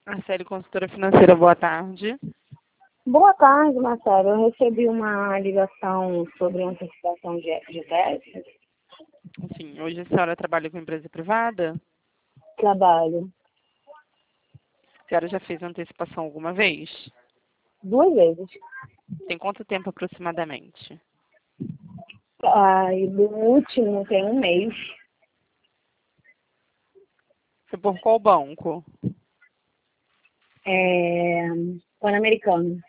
A série Consultora Financeira, boa tarde. Boa tarde, Marcelo. Eu recebi uma ligação sobre antecipação de testes. Sim, hoje a senhora trabalha com empresa privada? Trabalho A senhora já fez antecipação alguma vez? 2 vezes. Tem quanto tempo aproximadamente? E do último tem 1 mês. Foi por qual banco? Pan-Americano.